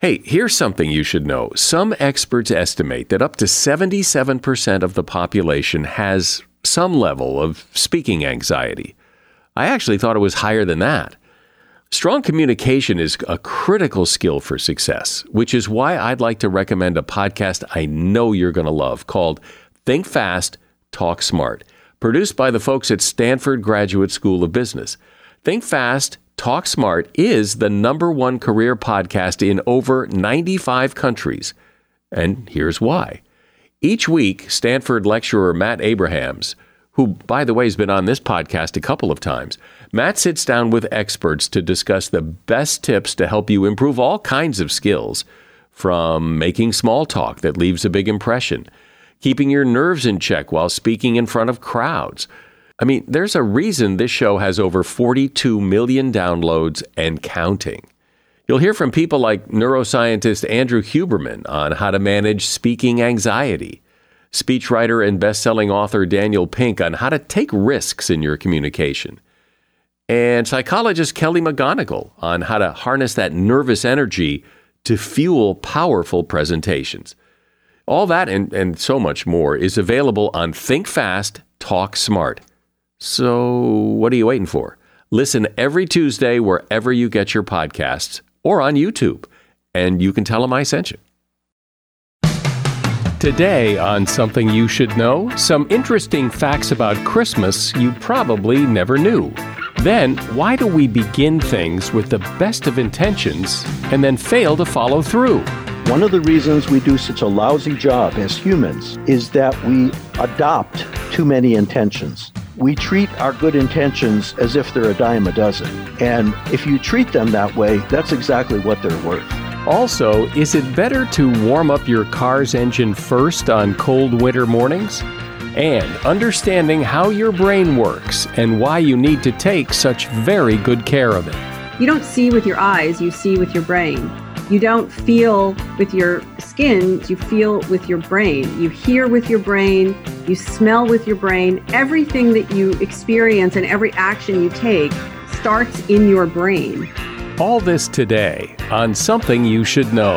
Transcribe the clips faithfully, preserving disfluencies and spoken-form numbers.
Hey, here's something you should know. Some experts estimate that up to seventy-seven percent of the population has some level of speaking anxiety. I actually thought it was higher than that. Strong communication is a critical skill for success, which is why I'd like to recommend a podcast I know you're going to love called Think Fast, Talk Smart, produced by the folks at Stanford Graduate School of Business. Think Fast, Talk Smart is the number one career podcast in over ninety-five countries. And here's why. Each week, Stanford lecturer Matt Abrahams, who, by the way, has been on this podcast a couple of times, Matt sits down with experts to discuss the best tips to help you improve all kinds of skills, from making small talk that leaves a big impression, keeping your nerves in check while speaking in front of crowds. I mean, there's a reason this show has over forty-two million downloads and counting. You'll hear from people like neuroscientist Andrew Huberman on how to manage speaking anxiety, speechwriter and best-selling author Daniel Pink on how to take risks in your communication, and psychologist Kelly McGonigal on how to harness that nervous energy to fuel powerful presentations. All that and, and so much more is available on Think Fast, Talk Smart. So what are you waiting for? Listen every Tuesday wherever you get your podcasts or on YouTube, and you can tell them I sent you. Today on Something You Should Know, some interesting facts about Christmas you probably never knew. Then, why do we begin things with the best of intentions and then fail to follow through? One of the reasons we do such a lousy job as humans is that we adopt too many intentions. We treat our good intentions as if they're a dime a dozen. And if you treat them that way, that's exactly what they're worth. Also, is it better to warm up your car's engine first on cold winter mornings? And understanding how your brain works and why you need to take such very good care of it. You don't see with your eyes, you see with your brain. You don't feel with your skin, you feel with your brain. You hear with your brain, you smell with your brain. Everything that you experience and every action you take starts in your brain. All this today on Something You Should Know.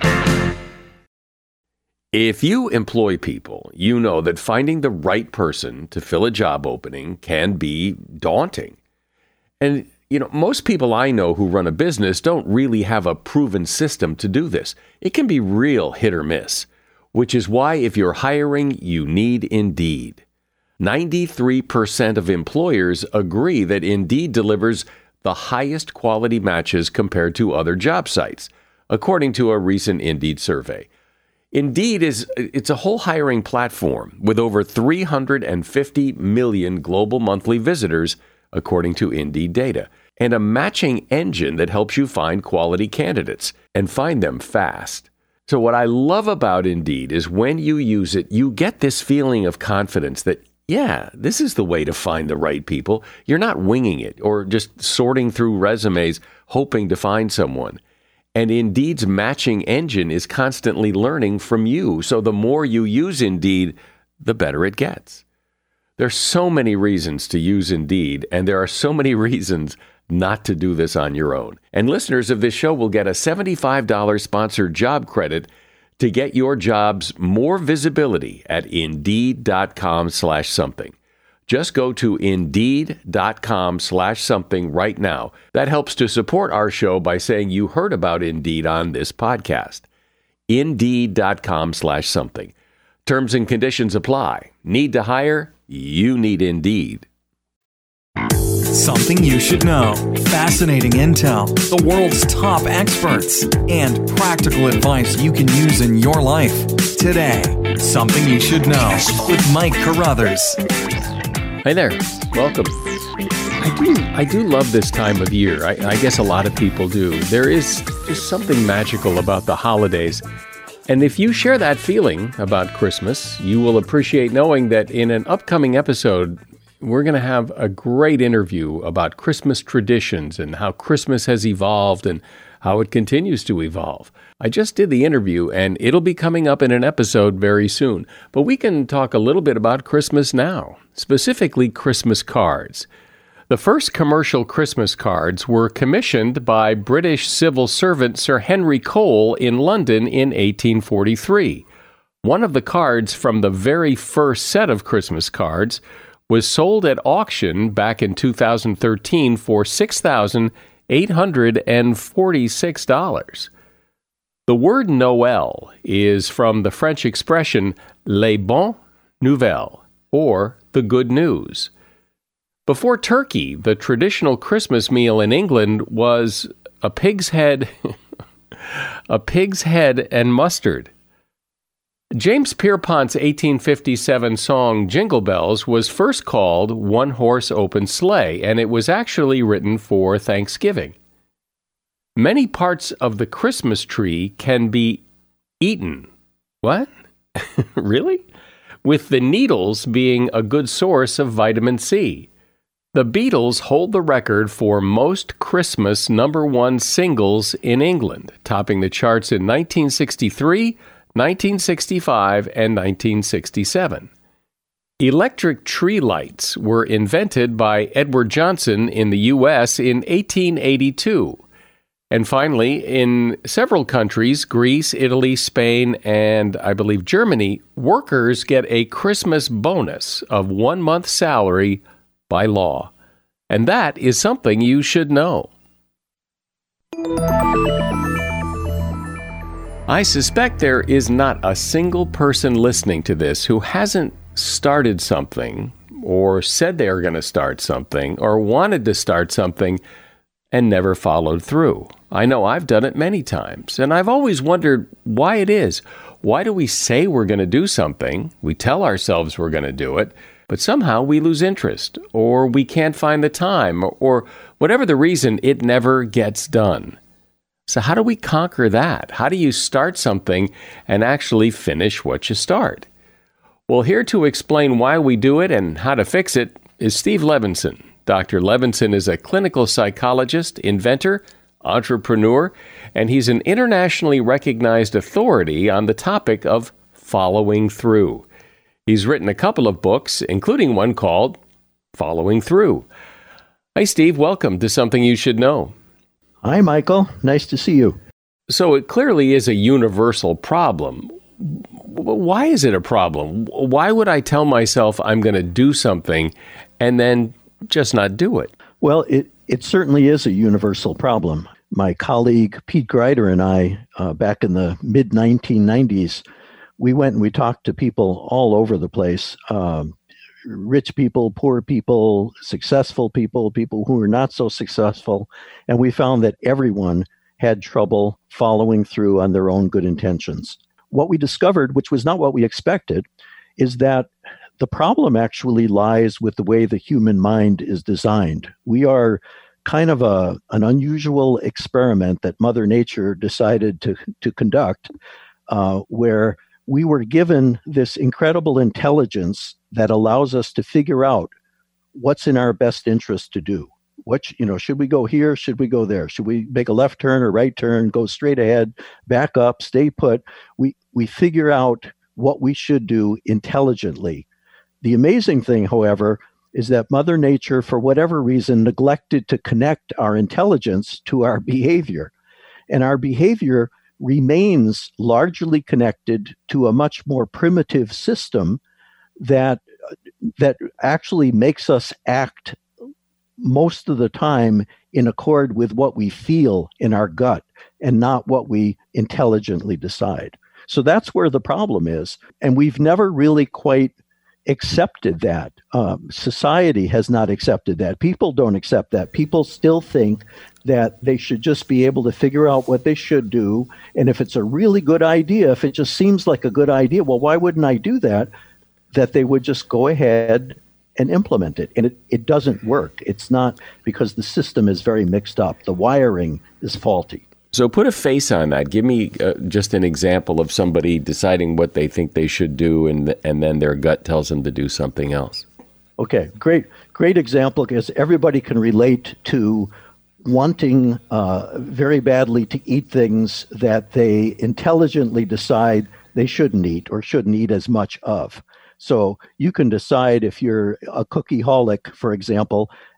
If you employ people, you know that finding the right person to fill a job opening can be daunting. And you know, most people I know who run a business don't really have a proven system to do this. It can be real hit or miss, which is why if you're hiring, you need Indeed. ninety-three percent of employers agree that Indeed delivers the highest quality matches compared to other job sites, according to a recent Indeed survey. Indeed is it's a whole hiring platform with over three hundred fifty million global monthly visitors, according to Indeed data, and a matching engine that helps you find quality candidates and find them fast. So what I love about Indeed is when you use it, you get this feeling of confidence that, yeah, this is the way to find the right people. You're not winging it or just sorting through resumes hoping to find someone. And Indeed's matching engine is constantly learning from you. So the more you use Indeed, the better it gets. There's so many reasons to use Indeed, and there are so many reasons not to do this on your own. And listeners of this show will get a seventy-five dollars sponsored job credit to get your jobs more visibility at Indeed.com slash something. Just go to Indeed.com slash something right now. That helps to support our show by saying you heard about Indeed on this podcast. Indeed.com slash something. Terms and conditions apply. Need to hire? You need Indeed. Something you should know. Fascinating intel, the world's top experts, and practical advice you can use in your life. Today, Something You Should Know with Mike Carruthers. Hi there. Welcome. I do I do love this time of year. I, I guess a lot of people do. There is just something magical about the holidays. And if you share that feeling about Christmas, you will appreciate knowing that in an upcoming episode, we're going to have a great interview about Christmas traditions and how Christmas has evolved and how it continues to evolve. I just did the interview, and it'll be coming up in an episode very soon. But we can talk a little bit about Christmas now, specifically Christmas cards. The first commercial Christmas cards were commissioned by British civil servant Sir Henry Cole in London in eighteen forty-three. One of the cards from the very first set of Christmas cards was sold at auction back in two thousand thirteen for six thousand eight hundred forty-six dollars. The word Noël is from the French expression les bonnes nouvelles, or the good news. Before turkey, the traditional Christmas meal in England was a pig's head, a pig's head and mustard. James Pierpont's eighteen fifty-seven song Jingle Bells was first called One Horse Open Sleigh, and it was actually written for Thanksgiving. Many parts of the Christmas tree can be eaten. What? Really? With the needles being a good source of vitamin C. The Beatles hold the record for most Christmas number one singles in England, topping the charts in nineteen sixty-three, nineteen sixty-five, and nineteen sixty-seven. Electric tree lights were invented by Edward Johnson in the U S in eighteen eighty-two. And finally, in several countries, Greece, Italy, Spain, and I believe Germany, workers get a Christmas bonus of one month's salary by law. And that is something you should know. I suspect there is not a single person listening to this who hasn't started something, or said they were going to start something, or wanted to start something, and never followed through. I know I've done it many times, and I've always wondered why it is. Why do we say we're going to do something, we tell ourselves we're going to do it, but somehow we lose interest, or we can't find the time, or whatever the reason, it never gets done. So how do we conquer that? How do you start something and actually finish what you start? Well, here to explain why we do it and how to fix it is Steve Levinson. Doctor Levinson is a clinical psychologist, inventor, entrepreneur, and he's an internationally recognized authority on the topic of following through. He's written a couple of books, including one called Following Through. Hi, Steve. Welcome to Something You Should Know. Hi, Michael. Nice to see you. So it clearly is a universal problem. Why is it a problem? Why would I tell myself I'm going to do something and then just not do it? Well, it, it certainly is a universal problem. My colleague Pete Greider and I, uh, back in the mid nineteen nineties, we went and we talked to people all over the place, um, rich people, poor people, successful people, people who were not so successful, and we found that everyone had trouble following through on their own good intentions. What we discovered, which was not what we expected, is that the problem actually lies with the way the human mind is designed. We are kind of a an unusual experiment that Mother Nature decided to, to conduct, uh, where we were given this incredible intelligence that allows us to figure out what's in our best interest to do. What, you know, should we go here? Should we go there? Should we make a left turn or right turn, go straight ahead, back up, stay put? We, we figure out what we should do intelligently. The amazing thing, however, is that Mother Nature, for whatever reason, neglected to connect our intelligence to our behavior. And our behavior remains largely connected to a much more primitive system that that actually makes us act most of the time in accord with what we feel in our gut and not what we intelligently decide. So that's where the problem is. And we've never really quite accepted that. Um, society has not accepted that. People don't accept that. People still think that they should just be able to figure out what they should do. And if it's a really good idea, if it just seems like a good idea, well, why wouldn't I do that? That they would just go ahead and implement it. And it, it doesn't work. It's not, because the system is very mixed up. The wiring is faulty. So put a face on that. Give me uh, just an example of somebody deciding what they think they should do, and and then their gut tells them to do something else. Okay, great, great example, because everybody can relate to wanting uh, very badly to eat things that they intelligently decide they shouldn't eat or shouldn't eat as much of. So you can decide, if you're a cookie-holic, for example,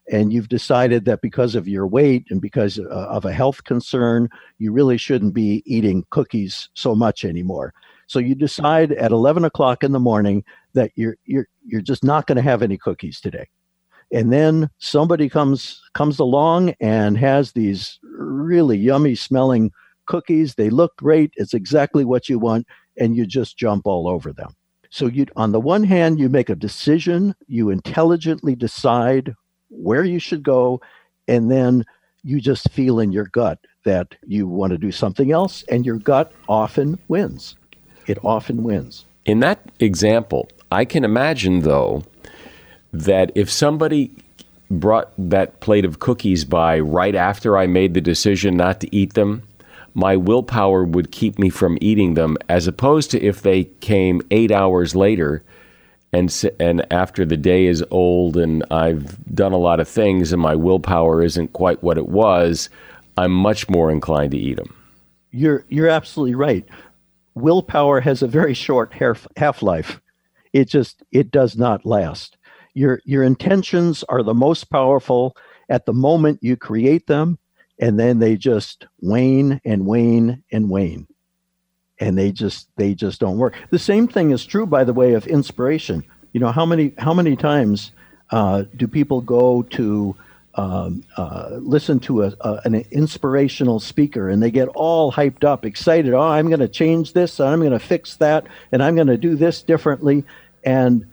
and you've decided that because of your weight and because uh, of a health concern, you really shouldn't be eating cookies so much anymore. So you decide at eleven o'clock in the morning that you're you're you're just not going to have any cookies today. And then somebody comes comes along and has these really yummy smelling cookies. They look great. It's exactly what you want, and you just jump all over them. So you, on the one hand, you make a decision, you intelligently decide where you should go, and then you just feel in your gut that you want to do something else, and your gut often wins. It often wins. In that example, I can imagine, though, that if somebody brought that plate of cookies by right after I made the decision not to eat them, my willpower would keep me from eating them, as opposed to if they came eight hours later and and after the day is old and I've done a lot of things and my willpower isn't quite what it was, I'm much more inclined to eat them. You're you're absolutely right. Willpower has a very short half-life. It just, it does not last. Your your intentions are the most powerful at the moment you create them, and then they just wane and wane and wane. And they just they just don't work. The same thing is true, by the way, of inspiration. You know, how many how many times uh, do people go to um, uh, listen to a, a, an inspirational speaker, and they get all hyped up, excited? Oh, I'm going to change this, and I'm going to fix that, and I'm going to do this differently. And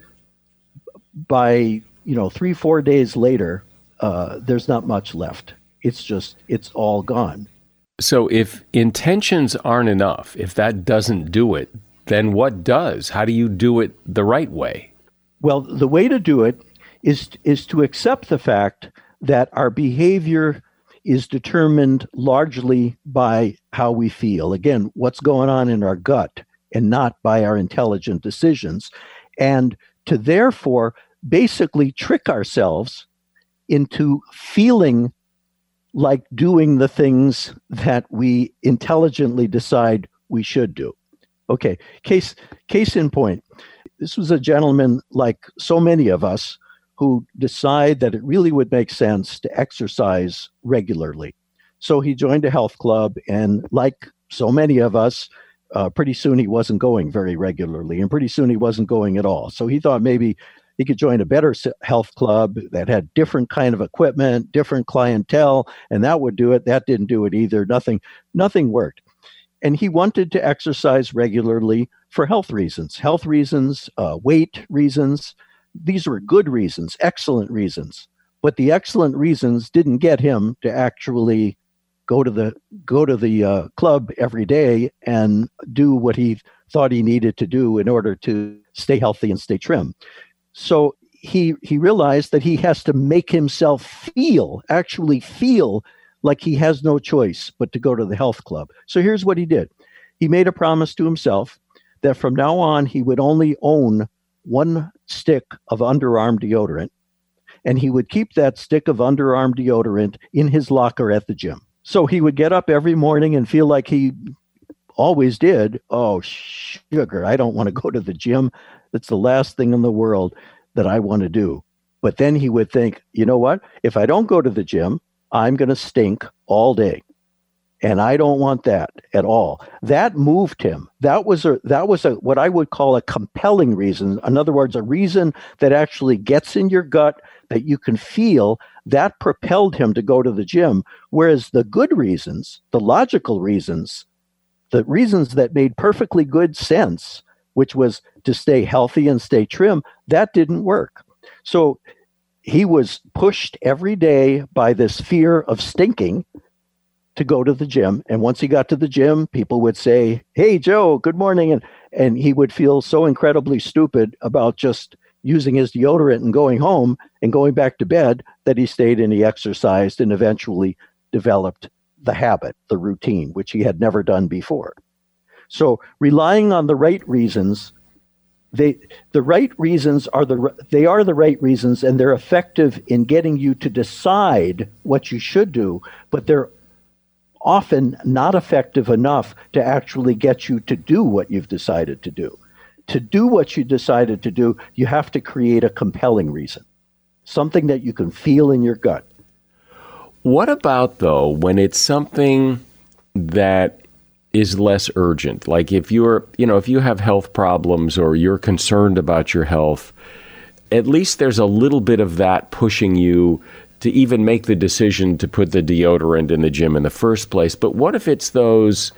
by you know three four days later, uh, there's not much left. It's just it's all gone. So if intentions aren't enough, if that doesn't do it, then what does? How do you do it the right way? Well, the way to do it is is to accept the fact that our behavior is determined largely by how we feel. Again, what's going on in our gut, and not by our intelligent decisions. And to therefore basically trick ourselves into feeling like doing the things that we intelligently decide we should do. Okay, case case in point. This was a gentleman, like so many of us, who decide that it really would make sense to exercise regularly. So he joined a health club, and like so many of us, uh, pretty soon he wasn't going very regularly, and pretty soon he wasn't going at all. So he thought maybe he could join a better health club that had different kind of equipment, different clientele, and that would do it. That didn't do it either. Nothing, nothing worked. And he wanted to exercise regularly for health reasons, health reasons, uh, weight reasons. These were good reasons, excellent reasons. But the excellent reasons didn't get him to actually go to the go to the uh, club every day and do what he thought he needed to do in order to stay healthy and stay trim. So he he realized that he has to make himself feel, actually feel like he has no choice but to go to the health club. So here's what he did. He made a promise to himself that from now on he would only own one stick of underarm deodorant, and he would keep that stick of underarm deodorant in his locker at the gym. So he would get up every morning and feel like he always did. Oh, sugar, I don't want to go to the gym. That's the last thing in the world that I want to do. But then he would think, you know what? If I don't go to the gym, I'm going to stink all day. And I don't want that at all. That moved him. That was a that was a what I would call a compelling reason. In other words, a reason that actually gets in your gut, that you can feel. That propelled him to go to the gym. Whereas the good reasons, the logical reasons, the reasons that made perfectly good sense, which was to stay healthy and stay trim, that didn't work. So he was pushed every day by this fear of stinking to go to the gym. And once he got to the gym, people would say, "Hey, Joe, good morning." And, and he would feel so incredibly stupid about just using his deodorant and going home and going back to bed that he stayed and he exercised and eventually developed the habit, the routine, which he had never done before. So relying on the right reasons, they the right reasons are the they are the right reasons, and they're effective in getting you to decide what you should do, but they're often not effective enough to actually get you to do what you've decided to do. To do what you decided to do, you have to create a compelling reason. something that you can feel in your gut. What about, though, when it's something that is less urgent? Like if you're, you know, if you have health problems or you're concerned about your health, at least there's a little bit of that pushing you to even make the decision to put the deodorant in the gym in the first place. But what if it's those,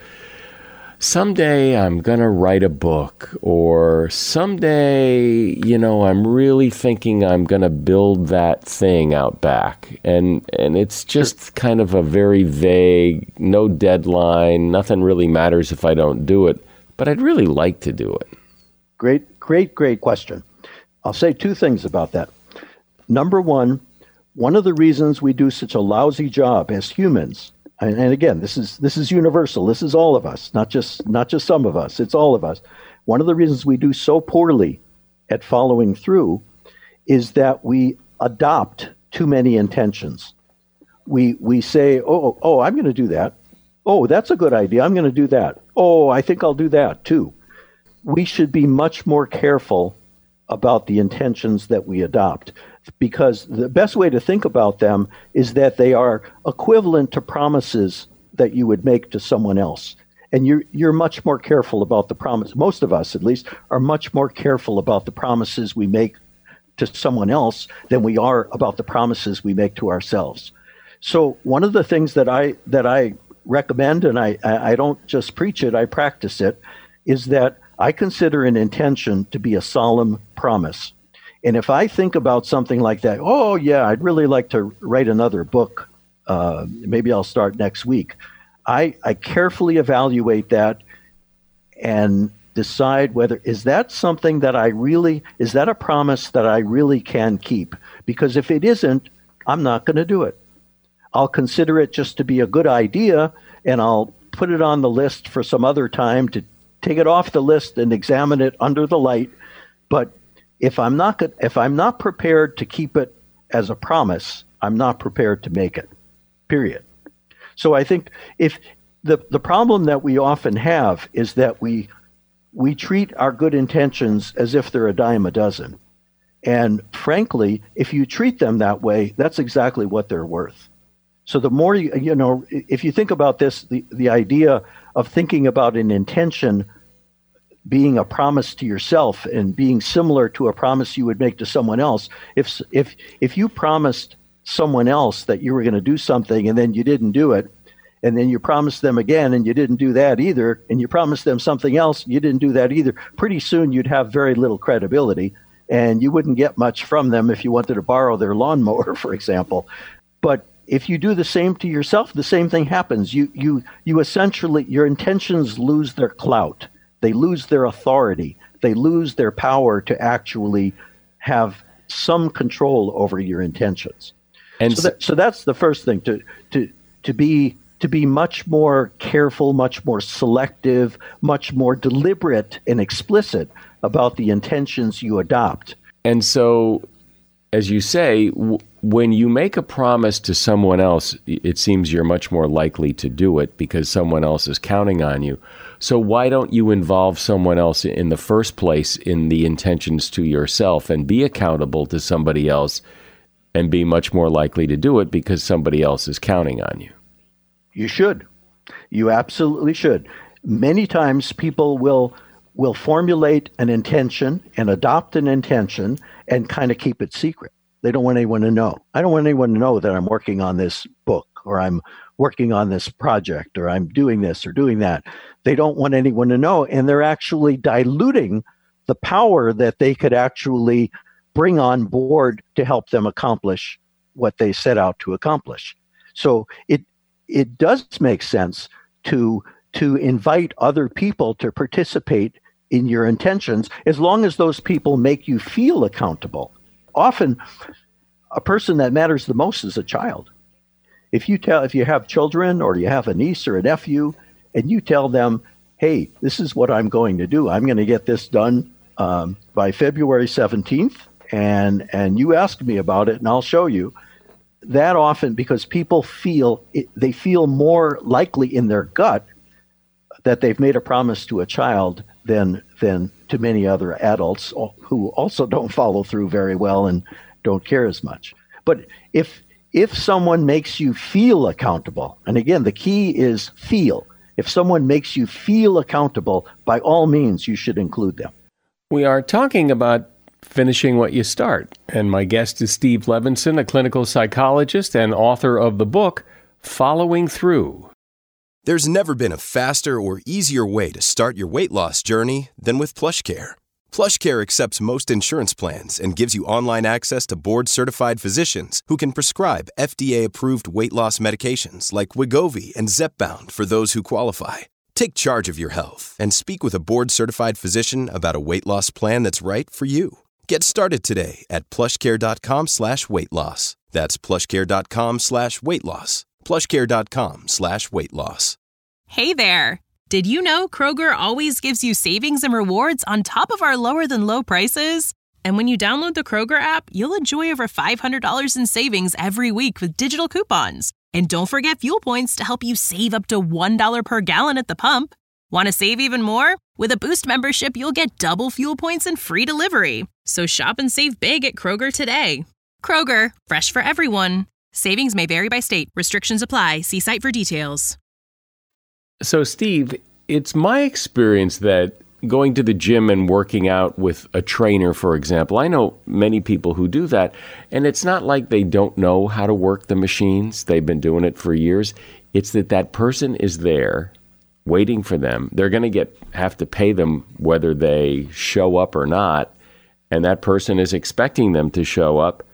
someday I'm going to write a book, or someday, you know, I'm really thinking I'm going to build that thing out back. And and it's just kind of a very vague, no deadline, nothing really matters if I don't do it, but I'd really like to do it. Great, great, great question. I'll say two things about that. Number one, one of the reasons we do such a lousy job as humans, and, and again, this is this is universal. This is all of us, not just not just some of us. It's all of us. One of the reasons we do so poorly at following through is that we adopt too many intentions. We we say, oh, oh, I'm going to do that. Oh, that's a good idea. I'm going to do that. Oh, I think I'll do that too. We should be much more careful about the intentions that we adopt, because the best way to think about them is that they are equivalent to promises that you would make to someone else. And you're, you're much more careful about the promise. Most of us, at least, are much more careful about the promises we make to someone else than we are about the promises we make to ourselves. So one of the things that I that I recommend, and I, I don't just preach it, I practice it, is that I consider an intention to be a solemn promise. And if I think about something like that, oh, yeah, I'd really like to write another book. Uh, maybe I'll start next week. I, I carefully evaluate that and decide whether, is that something that I really, is that a promise that I really can keep? Because if it isn't, I'm not going to do it. I'll consider it just to be a good idea, and I'll put it on the list for some other time to take it off the list and examine it under the light. But if I'm not if I'm not prepared to keep it as a promise, I'm not prepared to make it, period. So I think if the, the problem that we often have is that we we treat our good intentions as if they're a dime a dozen. And frankly, if you treat them that way, that's exactly what they're worth. So the more you, you know, if you think about this, the, the idea of thinking about an intention being a promise to yourself and being similar to a promise you would make to someone else. If if if you promised someone else that you were going to do something and then you didn't do it, and then you promised them again and you didn't do that either, and you promised them something else, you didn't do that either, pretty soon you'd have very little credibility and you wouldn't get much from them if you wanted to borrow their lawnmower, for example. But if you do the same to yourself, the same thing happens. You you you essentially, your intentions lose their clout. They lose their authority. They lose their power to actually have some control over your intentions. And so, that, so that's the first thing, to to to be to be much more careful, much more selective, much more deliberate and explicit about the intentions you adopt. And so, as you say, w- when you make a promise to someone else, it seems you're much more likely to do it because someone else is counting on you. So why don't you involve someone else in the first place in the intentions to yourself and be accountable to somebody else and be much more likely to do it because somebody else is counting on you? You should. You absolutely should. Many times people will will formulate an intention and adopt an intention and kind of keep it secret. They don't want anyone to know. I don't want anyone to know that I'm working on this book, or I'm working on this project, or I'm doing this or doing that. They don't want anyone to know, and they're actually diluting the power that they could actually bring on board to help them accomplish what they set out to accomplish. So it it does make sense to to invite other people to participate in your intentions, as long as those people make you feel accountable. Often, a person that matters the most is a child. If you tell, if you have children or you have a niece or a nephew, and you tell them, "Hey, this is what I'm going to do. I'm going to get this done um, by February seventeenth, and and you ask me about it, and I'll show you." That often, because people feel it, they feel more likely in their gut that they've made a promise to a child than than to many other adults who also don't follow through very well and don't care as much. But if if someone makes you feel accountable, and again, the key is feel. If someone makes you feel accountable, by all means, you should include them. We are talking about finishing what you start. And my guest is Steve Levinson, a clinical psychologist and author of the book, Following Through. There's never been a faster or easier way to start your weight loss journey than with PlushCare. PlushCare accepts most insurance plans and gives you online access to board-certified physicians who can prescribe F D A-approved weight loss medications like Wegovy and Zepbound for those who qualify. Take charge of your health and speak with a board-certified physician about a weight loss plan that's right for you. Get started today at plushcare.com slash weight loss. That's plushcare.com slash weight loss. plushcare.com slash weight loss. Hey there! Did you know Kroger always gives you savings and rewards on top of our lower-than-low prices? And when you download the Kroger app, you'll enjoy over five hundred dollars in savings every week with digital coupons. And don't forget fuel points to help you save up to one dollar per gallon at the pump. Want to save even more? With a Boost membership, you'll get double fuel points and free delivery. So shop and save big at Kroger today. Kroger, fresh for everyone. Savings may vary by state. Restrictions apply. See site for details. So, Steve, it's my experience that going to the gym and working out with a trainer, for example, I know many people who do that, and it's not like they don't know how to work the machines. They've been doing it for years. It's that that person is there waiting for them. They're going to get have to pay them whether they show up or not, and that person is expecting them to show up,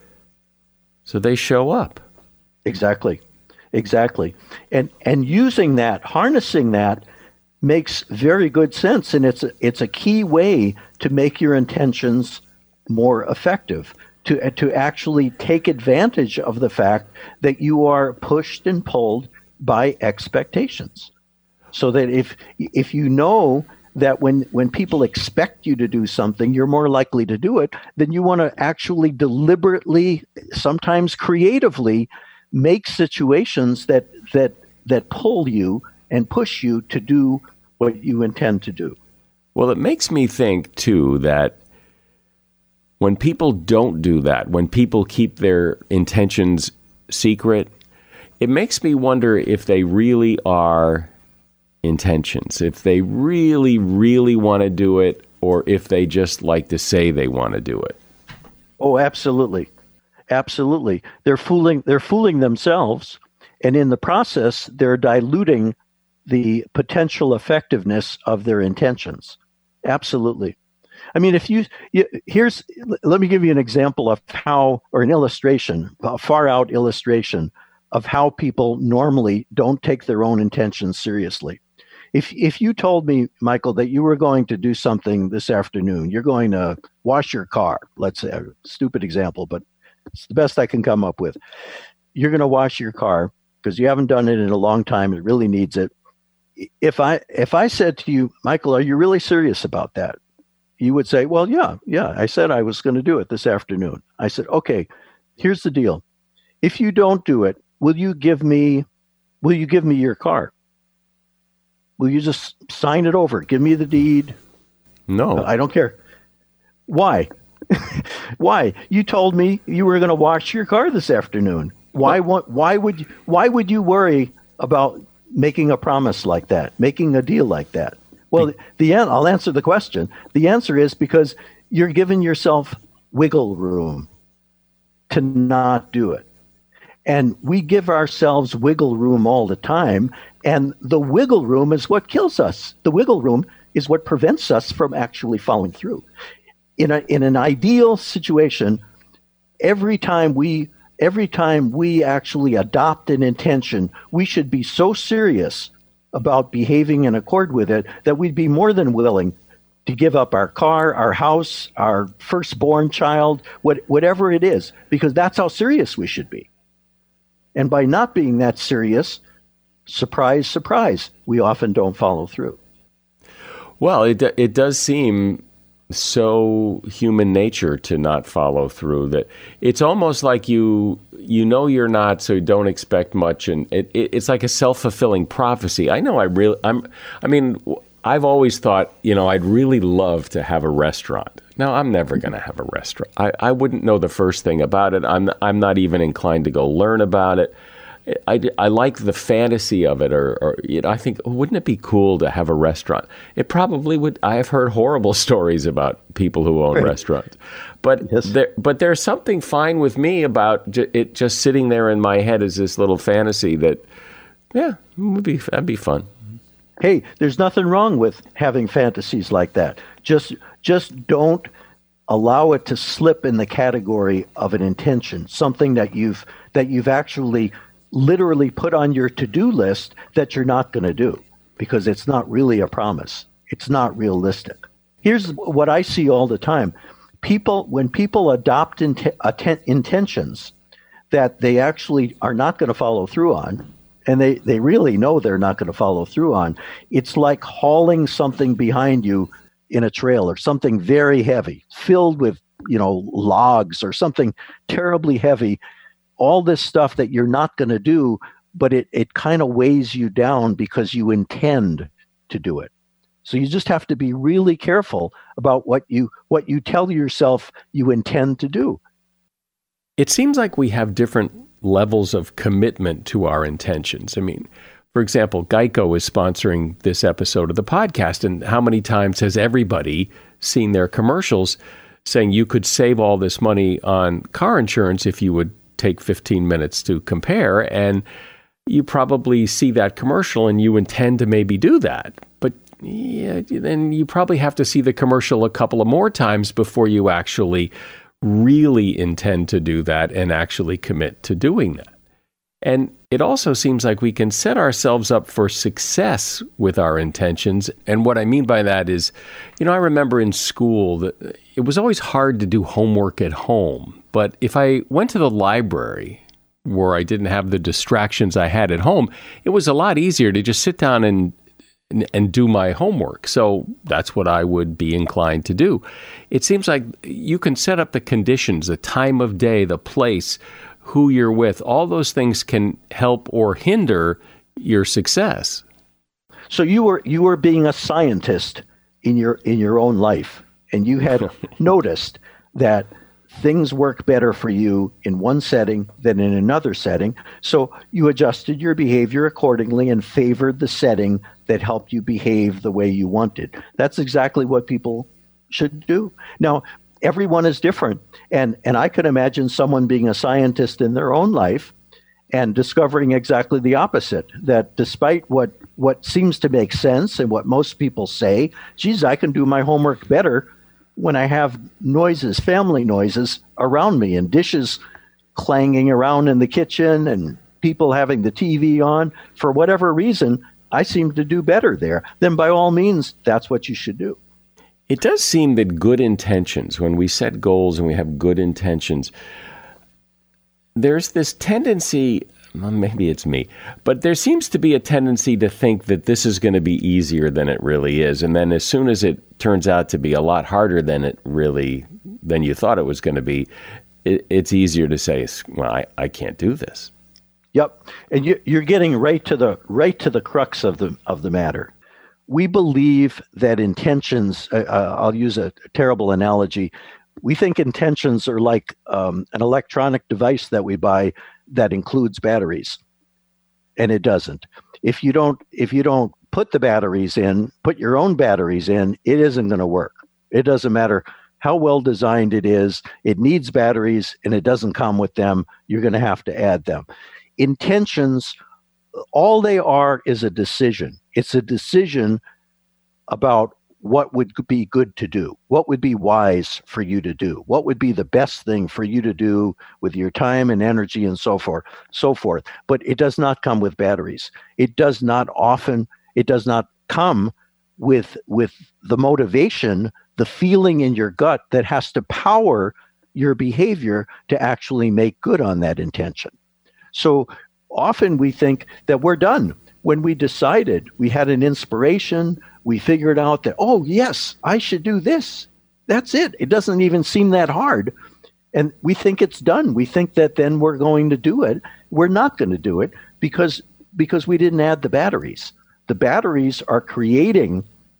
so they show up. Exactly. Exactly. And and using that, harnessing that makes very good sense. And it's a, it's a key way to make your intentions more effective, to, to actually take advantage of the fact that you are pushed and pulled by expectations. So that if if you know that when, when people expect you to do something, you're more likely to do it, then you want to actually deliberately, sometimes creatively, make situations that that that pull you and push you to do what you intend to do. Well, it makes me think, too, that when people don't do that, when people keep their intentions secret, it makes me wonder if they really are intentions, if they really, really want to do it, or if they just like to say they want to do it. Oh, absolutely. Absolutely. They're fooling they're fooling themselves, and in the process, they're diluting the potential effectiveness of their intentions. Absolutely. I mean, if you, you here's let me give you an example of how, or an illustration, a far out illustration of how people normally don't take their own intentions seriously. If if you told me, Michael, that you were going to do something this afternoon, you're going to wash your car, let's say, a stupid example, but it's the best I can come up with. You're going to wash your car because you haven't done it in a long time. It really needs it. If I if I said to you, Michael, are you really serious about that? You would say, well, yeah, yeah. I said I was going to do it this afternoon. I said, okay, here's the deal. If you don't do it, will you give me will you give me your car? Will you just sign it over? Give me the deed? No. I don't care. Why? Why? You told me you were going to wash your car this afternoon. Why want, why would you, why would you worry about making a promise like that, making a deal like that? Well, the, the I'll answer the question. The answer is because you're giving yourself wiggle room to not do it. And we give ourselves wiggle room all the time, and the wiggle room is what kills us. The wiggle room is what prevents us from actually following through. In a in an ideal situation, every time we every time we actually adopt an intention, we should be so serious about behaving in accord with it that we'd be more than willing to give up our car, our house, our firstborn child, what, whatever it is, because that's how serious we should be. And by not being that serious, surprise, surprise, we often don't follow through. Well, it it does seem so human nature to not follow through, that it's almost like you you know you're not, so don't expect much, and it, it it's like a self-fulfilling prophecy. I know I really I'm I mean I've always thought, you know, I'd really love to have a restaurant. Now, I'm never going to have a restaurant. I, I wouldn't know the first thing about it. I'm I'm not even inclined to go learn about it. I, I like the fantasy of it, or, or you know, I think, wouldn't it be cool to have a restaurant? It probably would. I have heard horrible stories about people who own right. restaurants, but yes. there, but there's something fine with me about j- it just sitting there in my head as this little fantasy that, yeah, would be that'd be fun. Hey, there's nothing wrong with having fantasies like that. Just just don't allow it to slip in the category of an intention, something that you've that you've actually literally put on your to-do list that you're not going to do, because it's not really a promise. It's not realistic. Here's what I see all the time. People, when people adopt int- atten- intentions that they actually are not going to follow through on, and they, they really know they're not going to follow through on, it's like hauling something behind you in a trailer, something very heavy, filled with, you know, logs or something terribly heavy. All this stuff that you're not going to do, but it, it kind of weighs you down because you intend to do it. So you just have to be really careful about what you what you tell yourself you intend to do. It seems like we have different levels of commitment to our intentions. I mean, for example, Geico is sponsoring this episode of the podcast, and how many times has everybody seen their commercials saying you could save all this money on car insurance if you would take fifteen minutes to compare? And you probably see that commercial and you intend to maybe do that. But yeah, then you probably have to see the commercial a couple of more times before you actually really intend to do that and actually commit to doing that. And it also seems like we can set ourselves up for success with our intentions. And what I mean by that is, you know, I remember in school that it was always hard to do homework at home. But if I went to the library where I didn't have the distractions I had at home, it was a lot easier to just sit down and and, and do my homework. So that's what I would be inclined to do. It seems like you can set up the conditions, the time of day, the place, who you're with. All those things can help or hinder your success. So you were you were being a scientist in your in your own life, and you had noticed that things work better for you in one setting than in another setting. So you adjusted your behavior accordingly and favored the setting that helped you behave the way you wanted. That's exactly what people should do. Now, everyone is different. And, and I could imagine someone being a scientist in their own life and discovering exactly the opposite, that despite what, what seems to make sense and what most people say, geez, I can do my homework better when I have noises, family noises around me, and dishes clanging around in the kitchen and people having the T V on. For whatever reason, I seem to do better there. Then by all means, that's what you should do. It does seem that good intentions, when we set goals and we have good intentions, there's this tendency, well, maybe it's me, but there seems to be a tendency to think that this is going to be easier than it really is. And then as soon as it turns out to be a lot harder than it really, than you thought it was going to be, it, it's easier to say, well, I, I can't do this. Yep. And you, you're getting right to the right to the crux of the of the matter. We believe that intentions, uh, I'll use a terrible analogy. We think intentions are like um, an electronic device that we buy that includes batteries, and it doesn't. If you don't, if you don't put the batteries in, put your own batteries in, it isn't going to work. It doesn't matter how well designed it is. It needs batteries, and it doesn't come with them. You're going to have to add them. Intentions, all they are is a decision. It's a decision about what would be good to do, what would be wise for you to do, what would be the best thing for you to do with your time and energy and so forth, so forth. But it does not come with batteries. It does not often, it does not come with, with the motivation, the feeling in your gut that has to power your behavior to actually make good on that intention. So often we think that we're done. When we decided, we had an inspiration, we figured out that, oh, yes, I should do this. That's it. It doesn't even seem that hard. And we think it's done. We think that then we're going to do it. We're not going to do it because, because we didn't add the batteries. The batteries are creating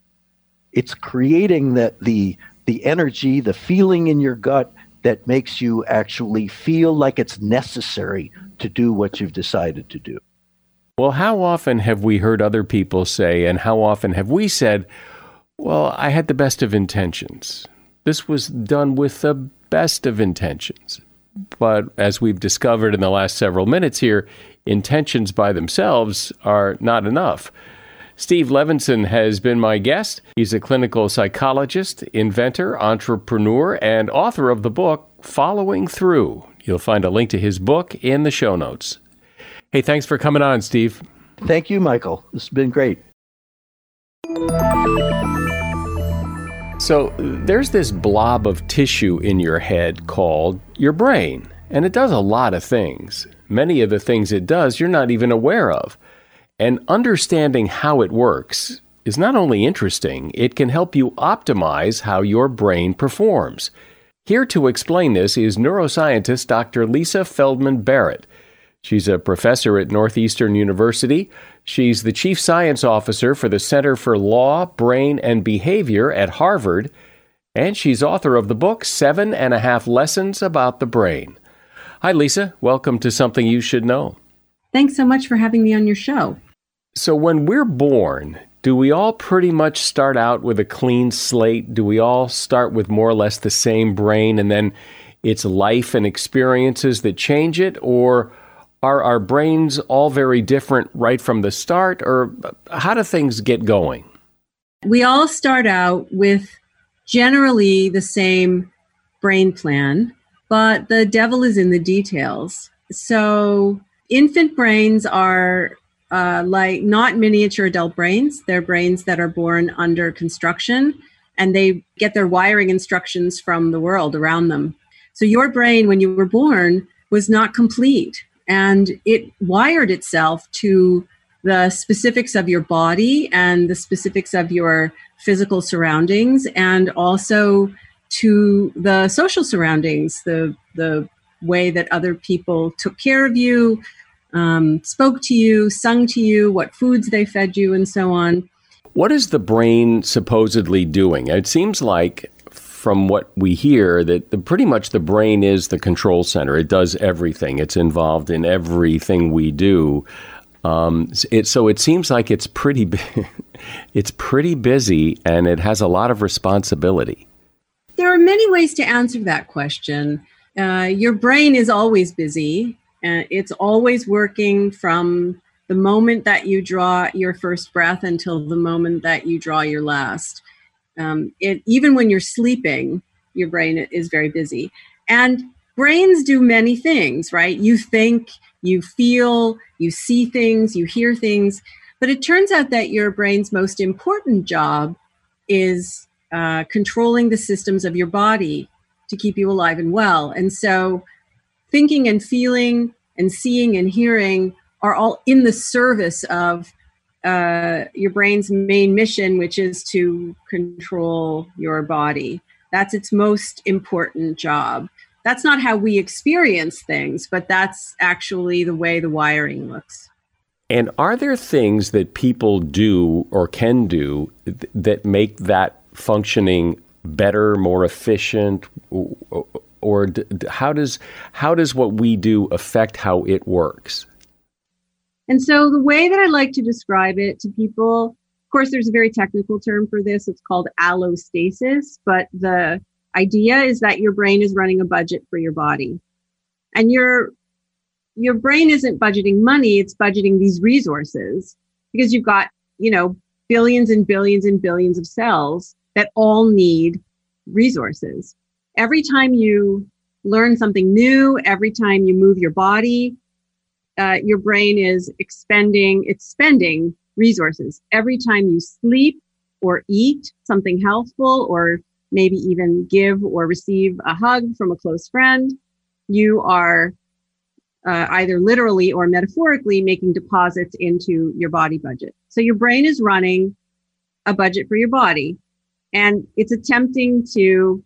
It's creating the, the, the energy, the feeling in your gut that makes you actually feel like it's necessary to do what you've decided to do. Well, how often have we heard other people say, and how often have we said, well, I had the best of intentions. This was done with the best of intentions. But as we've discovered in the last several minutes here, intentions by themselves are not enough. Steve Levinson has been my guest. He's a clinical psychologist, inventor, entrepreneur, and author of the book, Following Through. You'll find a link to his book in the show notes. Hey, thanks for coming on, Steve. Thank you, Michael. This has been great. So there's this blob of tissue in your head called your brain, and it does a lot of things. Many of the things it does you're not even aware of. And understanding how it works is not only interesting, it can help you optimize how your brain performs. Here to explain this is neuroscientist Doctor Lisa Feldman Barrett. She's a professor at Northeastern University. She's the chief science officer for the Center for Law, Brain, and Behavior at Harvard, and she's author of the book, Seven and a Half Lessons About the Brain. Hi, Lisa. Welcome to Something You Should Know. Thanks so much for having me on your show. So when we're born, do we all pretty much start out with a clean slate? Do we all start with more or less the same brain, and then it's life and experiences that change it? Or are our brains all very different right from the start? Or how do things get going? We all start out with generally the same brain plan, but the devil is in the details. So infant brains are uh, like not miniature adult brains. They're brains that are born under construction, and they get their wiring instructions from the world around them. So your brain, when you were born, was not complete, and it wired itself to the specifics of your body and the specifics of your physical surroundings, and also to the social surroundings, the the way that other people took care of you, um, spoke to you, sung to you, what foods they fed you, and so on. What is the brain supposedly doing? It seems like, from what we hear, that the, pretty much the brain is the control center. It does everything. It's involved in everything we do. Um, it, so it seems like it's pretty, it's pretty busy, and it has a lot of responsibility. There are many ways to answer that question. Uh, your brain is always busy. Uh, it's always working from the moment that you draw your first breath until the moment that you draw your last. Um, it, even when you're sleeping, your brain is very busy. And brains do many things, right? You think, you feel, you see things, you hear things. But it turns out that your brain's most important job is uh, controlling the systems of your body to keep you alive and well. And so thinking and feeling and seeing and hearing are all in the service of uh, your brain's main mission, which is to control your body. That's its most important job. That's not how we experience things, but that's actually the way the wiring looks. And are there things that people do or can do th- that make that functioning better, more efficient, or, or d- how does how does what we do affect how it works? And so the way that I like to describe it to people, of course, there's a very technical term for this. It's called allostasis, but the idea is that your brain is running a budget for your body. And your your brain isn't budgeting money, it's budgeting these resources, because you've got, you know, billions and billions and billions of cells that all need resources. Every time you learn something new, every time you move your body, uh, your brain is expending, it's spending resources. Every time you sleep or eat something healthful, or maybe even give or receive a hug from a close friend, you are uh, either literally or metaphorically making deposits into your body budget. So your brain is running a budget for your body, and it's attempting to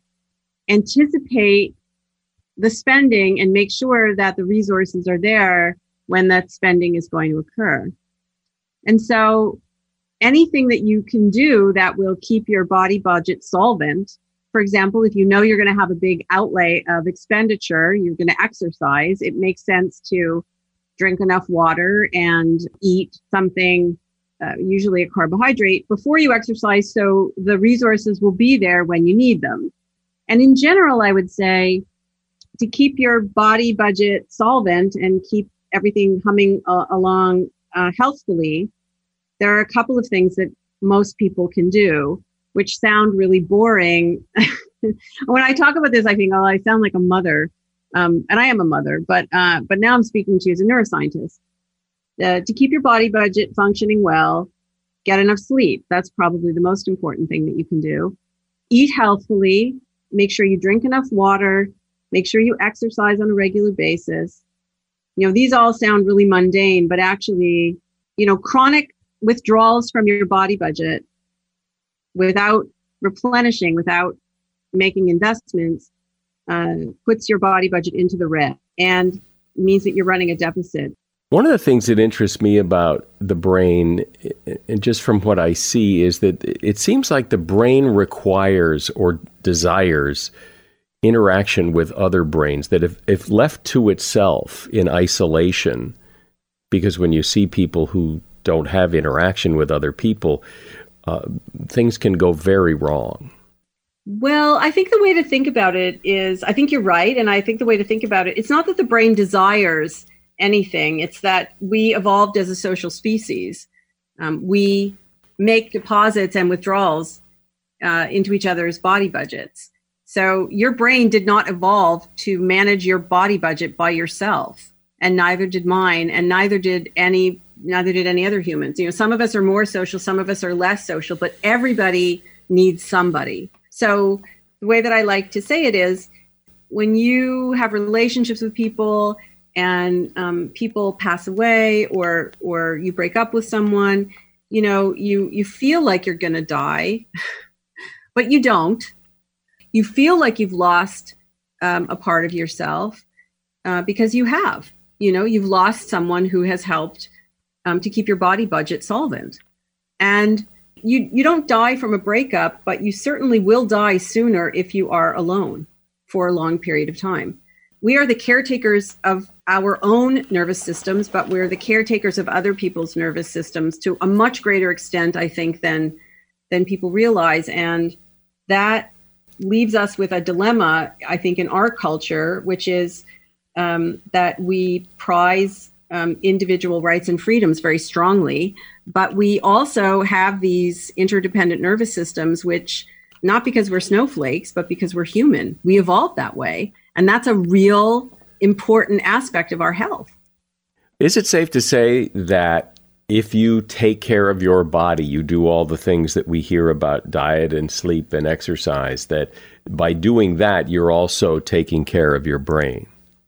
anticipate the spending and make sure that the resources are there when that spending is going to occur. And so anything that you can do that will keep your body budget solvent. For example, if you know you're going to have a big outlay of expenditure, you're going to exercise, it makes sense to drink enough water and eat something, uh, usually a carbohydrate, before you exercise, so the resources will be there when you need them. And in general, I would say to keep your body budget solvent and keep everything humming uh, along uh, healthfully, there are a couple of things that most people can do, which sound really boring. When I talk about this, I think, oh, I sound like a mother. Um, and I am a mother, but uh, but now I'm speaking to you as a neuroscientist. Uh, to keep your body budget functioning well, get enough sleep. That's probably the most important thing that you can do. Eat healthfully. Make sure you drink enough water. Make sure you exercise on a regular basis. You know, these all sound really mundane, but actually, you know, chronic withdrawals from your body budget without replenishing, without making investments, uh, puts your body budget into the red and means that you're running a deficit. One of the things that interests me about the brain, and just from what I see, is that it seems like the brain requires or desires interaction with other brains, that if, if left to itself in isolation, because when you see people who don't have interaction with other people, uh, things can go very wrong. Well, I think the way to think about it is, I think you're right. And I think the way to think about it, it's not that the brain desires anything. It's that we evolved as a social species. Um, we make deposits and withdrawals uh, into each other's body budgets. So your brain did not evolve to manage your body budget by yourself, and neither did mine, and neither did any neither did any other humans. You know, some of us are more social, some of us are less social, but everybody needs somebody. So the way that I like to say it is, when you have relationships with people and um, people pass away, or or you break up with someone, you know, you you feel like you're going to die, but you don't. You feel like you've lost um, a part of yourself uh, because you have. You know, you've lost someone who has helped um, to keep your body budget solvent. And you you don't die from a breakup, but you certainly will die sooner if you are alone for a long period of time. We are the caretakers of our own nervous systems, but we're the caretakers of other people's nervous systems to a much greater extent, I think, than than people realize. And that leaves us with a dilemma, I think, in our culture, which is um, that we prize um, individual rights and freedoms very strongly, but we also have these interdependent nervous systems, which, not because we're snowflakes, but because we're human. We evolved that way. And that's a real important aspect of our health. Is it safe to say that if you take care of your body, you do all the things that we hear about diet and sleep and exercise, that by doing that, you're also taking care of your brain?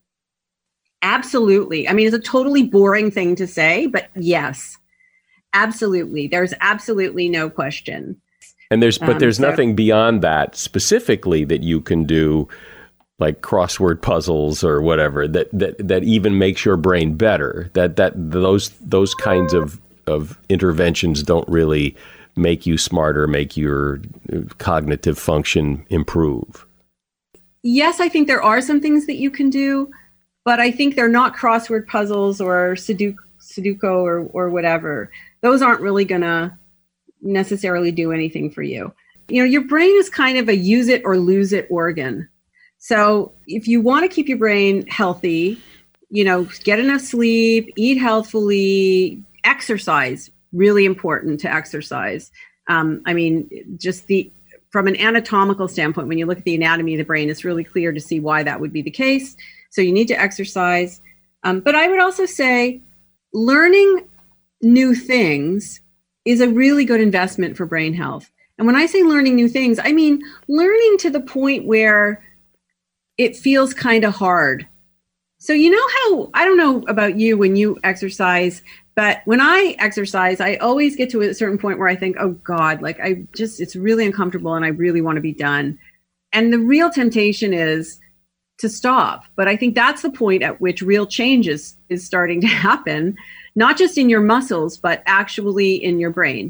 Absolutely. I mean, it's a totally boring thing to say, but yes, absolutely. There's absolutely no question. And there's, but Um, there's so- nothing beyond that specifically that you can do, like crossword puzzles or whatever, that, that, that even makes your brain better. That that those those kinds of, of interventions don't really make you smarter, make your cognitive function improve. Yes, I think there are some things that you can do, but I think they're not crossword puzzles or Sudoku, Sudoku or or whatever. Those aren't really going to necessarily do anything for you. You know, your brain is kind of a use it or lose it organ. So if you want to keep your brain healthy, you know, get enough sleep, eat healthfully, exercise, really important to exercise. Um, I mean, just the, from an anatomical standpoint, when you look at the anatomy of the brain, it's really clear to see why that would be the case. So you need to exercise. Um, but I would also say learning new things is a really good investment for brain health. And when I say learning new things, I mean learning to the point where it feels kind of hard. So you know how, I don't know about you when you exercise, but when I exercise, I always get to a certain point where I think, oh God, like I just, it's really uncomfortable and I really want to be done. And the real temptation is to stop. But I think that's the point at which real change is, is starting to happen, not just in your muscles, but actually in your brain.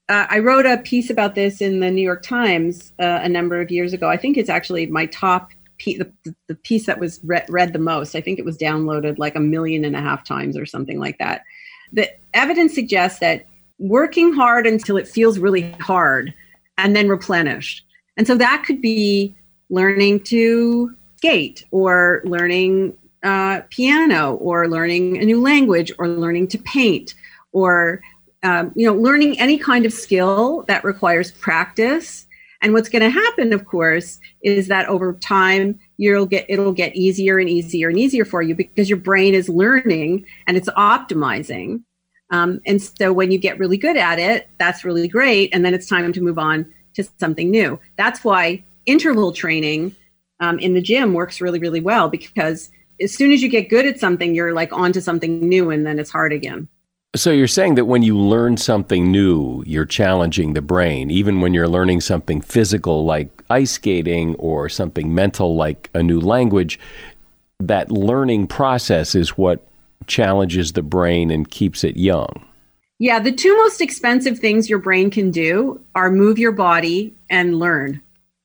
uh, I wrote a piece about this in the New York Times uh, a number of years ago. I think it's actually my top piece, the, the piece that was re- read the most. I think it was downloaded like a million and a half times or something like that. The evidence suggests that working hard until it feels really hard and then replenished. And so that could be learning to skate or learning uh, piano or learning a new language or learning to paint or, um, you know, learning any kind of skill that requires practice. And what's going to happen, of course, is that over time, you'll get it'll get easier and easier and easier for you because your brain is learning and it's optimizing. Um, and so when you get really good at it, that's really great. And then it's time to move on to something new. That's why interval training um, in the gym works really, really well, because as soon as you get good at something, you're like on to something new and then it's hard again. So you're saying that when you learn something new, you're challenging the brain, even when you're learning something physical like ice skating or something mental like a new language, that learning process is what challenges the brain and keeps it young. Yeah, the two most expensive things your brain can do are move your body and learn.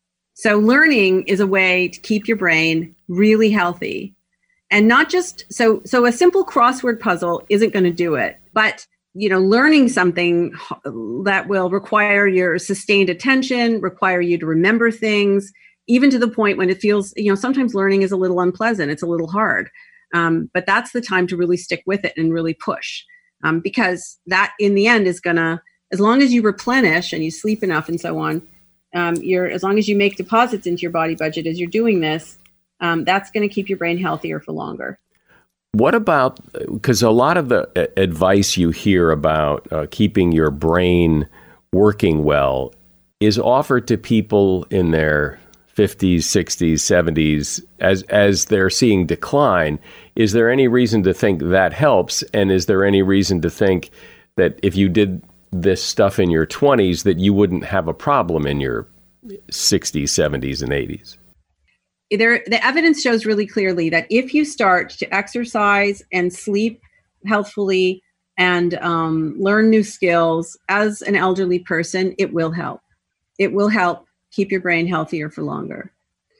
So learning is a way to keep your brain really healthy. And not just, so so a simple crossword puzzle isn't going to do it. But, you know, learning something that will require your sustained attention, require you to remember things, even to the point when it feels, you know, sometimes learning is a little unpleasant. It's a little hard. Um, but that's the time to really stick with it and really push. Um, because that in the end is going to, as long as you replenish and you sleep enough and so on, um, you're, as long as you make deposits into your body budget as you're doing this, um, that's going to keep your brain healthier for longer. What about, because a lot of the advice you hear about uh, keeping your brain working well is offered to people in their fifties, sixties, seventies, as as they're seeing decline. Is there any reason to think that helps? And is there any reason to think that if you did this stuff in your twenties, that you wouldn't have a problem in your sixties, seventies, and eighties? There, the evidence shows really clearly that if you start to exercise and sleep healthfully and um, learn new skills as an elderly person, it will help. It will help keep your brain healthier for longer.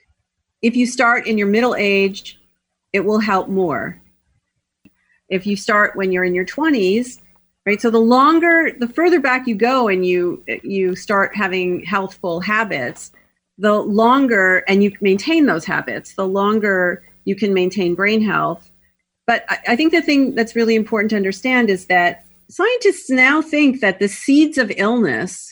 If you start in your middle age, it will help more. If you start when you're in your twenties, right? So the longer, the further back you go and you you start having healthful habits, the longer, and you maintain those habits, the longer you can maintain brain health. But I, I think the thing that's really important to understand is that scientists now think that the seeds of illness,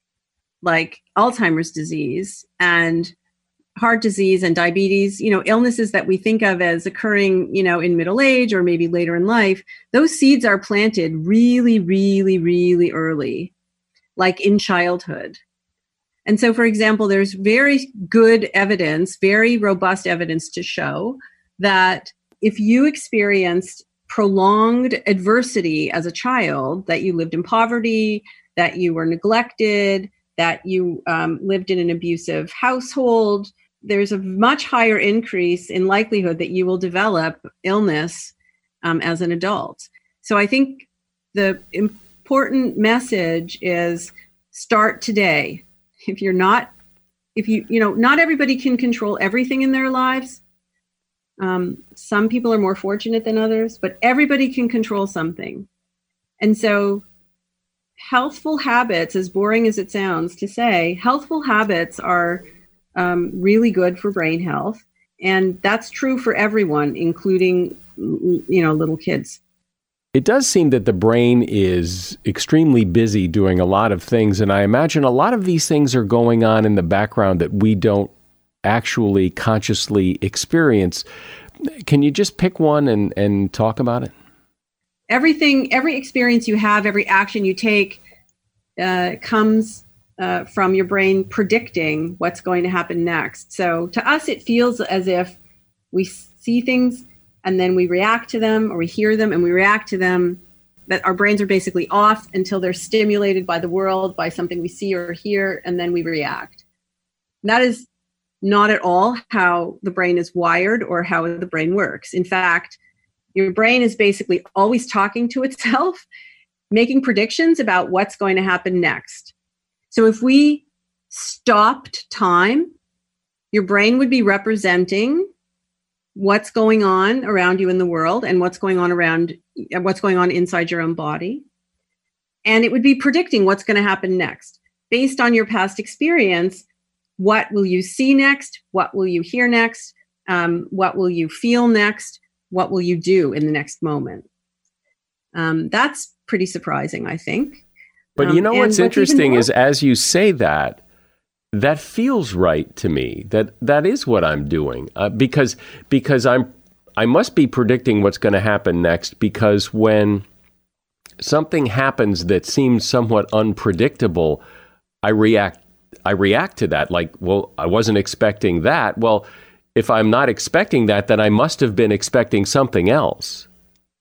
like Alzheimer's disease and heart disease and diabetes, you know, illnesses that we think of as occurring, you know, in middle age or maybe later in life, those seeds are planted really, really, really early, like in childhood. And so, for example, there's very good evidence, very robust evidence to show that if you experienced prolonged adversity as a child, that you lived in poverty, that you were neglected, that you um, lived in an abusive household, there's a much higher increase in likelihood that you will develop illness um, as an adult. So I think the important message is start today. If you're not, if you, you know, not everybody can control everything in their lives. Um, some people are more fortunate than others, but everybody can control something. And so healthful habits, as boring as it sounds to say, healthful habits are um, really good for brain health. And that's true for everyone, including, you know, little kids. It does seem that the brain is extremely busy doing a lot of things, and I imagine a lot of these things are going on in the background that we don't actually consciously experience. Can you just pick one and, and talk about it? Everything, every experience you have, every action you take uh, comes uh, from your brain predicting what's going to happen next. So to us, it feels as if we see things and then we react to them, or we hear them and we react to them, that our brains are basically off until they're stimulated by the world, by something we see or hear, and then we react. And that is not at all how the brain is wired or how the brain works. In fact, your brain is basically always talking to itself. making predictions about what's going to happen next. So if we stopped time, your brain would be representing what's going on around you in the world and what's going on around what's going on inside your own body. And it would be predicting what's going to happen next. Based on your past experience, what will you see next? What will you hear next? Um, what will you feel next? What will you do in the next moment? Um, that's pretty surprising, I think. But you know um, what's, what's interesting more- is as you say that, that feels right to me. That that is what I'm doing uh, because because I'm I must be predicting what's going to happen next, because when something happens that seems somewhat unpredictable, I react I react to that like, well, I wasn't expecting that. Well, if I'm not expecting that, then I must have been expecting something else.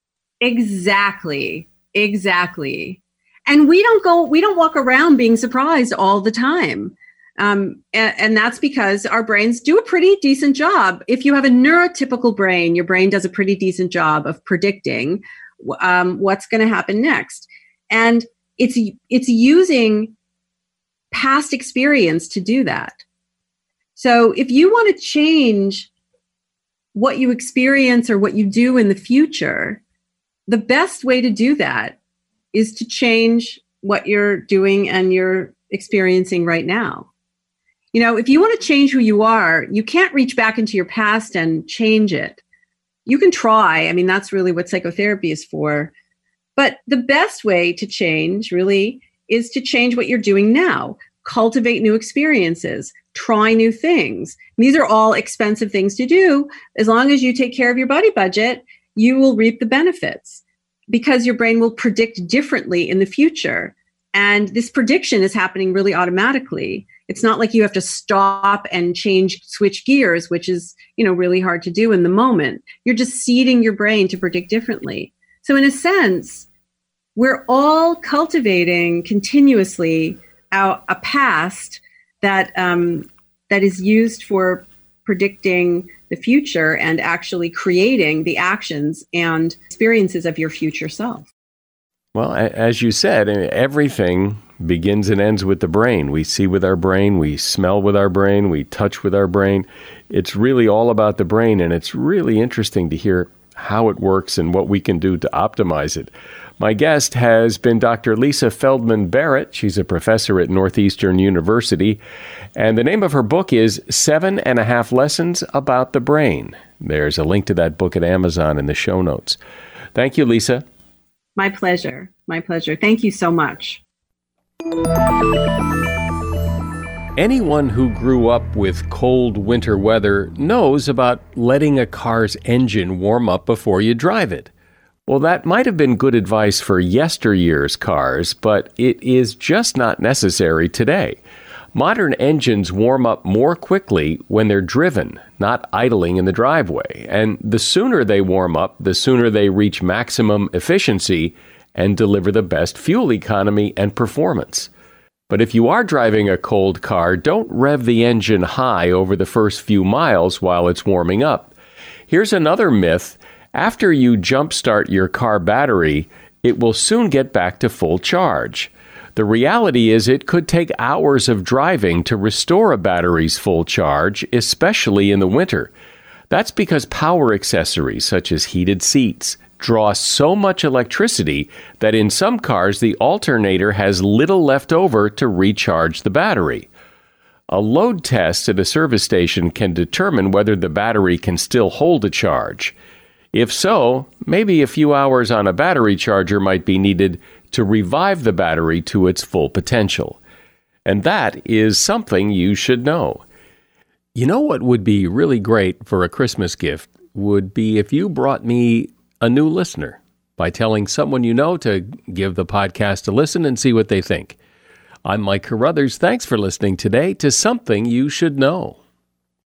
Exactly. Exactly. And we don't go we don't walk around being surprised all the time. Um, and, and that's because our brains do a pretty decent job. If you have a neurotypical brain, your brain does a pretty decent job of predicting um, what's going to happen next. And it's it's using past experience to do that. So if you want to change what you experience or what you do in the future, the best way to do that is to change what you're doing and you're experiencing right now. You know, if you want to change who you are, you can't reach back into your past and change it. You can try. I mean, that's really what psychotherapy is for. But the best way to change really is to change what you're doing now. Cultivate new experiences. Try new things. And these are all expensive things to do. As long as you take care of your body budget, you will reap the benefits because your brain will predict differently in the future. And this prediction is happening really automatically. It's not like you have to stop and change, switch gears, which is, you know, really hard to do in the moment. You're just seeding your brain to predict differently. So in a sense, we're all cultivating continuously a, a past that um, that is used for predicting the future and actually creating the actions and experiences of your future self. Well, as you said, everything begins and ends with the brain. We see with our brain, we smell with our brain, we touch with our brain. It's really all about the brain, and it's really interesting to hear how it works and what we can do to optimize it. My guest has been Doctor Lisa Feldman Barrett. She's a professor at Northeastern University, and the name of her book is Seven and a Half Lessons About the Brain. There's a link to that book at Amazon in the show notes. Thank you, Lisa. My pleasure. My pleasure. Thank you so much. Anyone who grew up with cold winter weather knows about letting a car's engine warm up before you drive it. Well, that might have been good advice for yesteryear's cars, but it is just not necessary today. Modern engines warm up more quickly when they're driven, not idling in the driveway. And the sooner they warm up, the sooner they reach maximum efficiency and deliver the best fuel economy and performance. But if you are driving a cold car, don't rev the engine high over the first few miles while it's warming up. Here's another myth. After you jumpstart your car battery, it will soon get back to full charge. The reality is it could take hours of driving to restore a battery's full charge, especially in the winter. That's because power accessories such as heated seats draw so much electricity that in some cars the alternator has little left over to recharge the battery. A load test at a service station can determine whether the battery can still hold a charge. If so, maybe a few hours on a battery charger might be needed to revive the battery to its full potential. And that is something you should know. You know what would be really great for a Christmas gift would be if you brought me a new listener by telling someone you know to give the podcast a listen and see what they think. I'm Mike Carruthers. Thanks for listening today to Something You Should Know.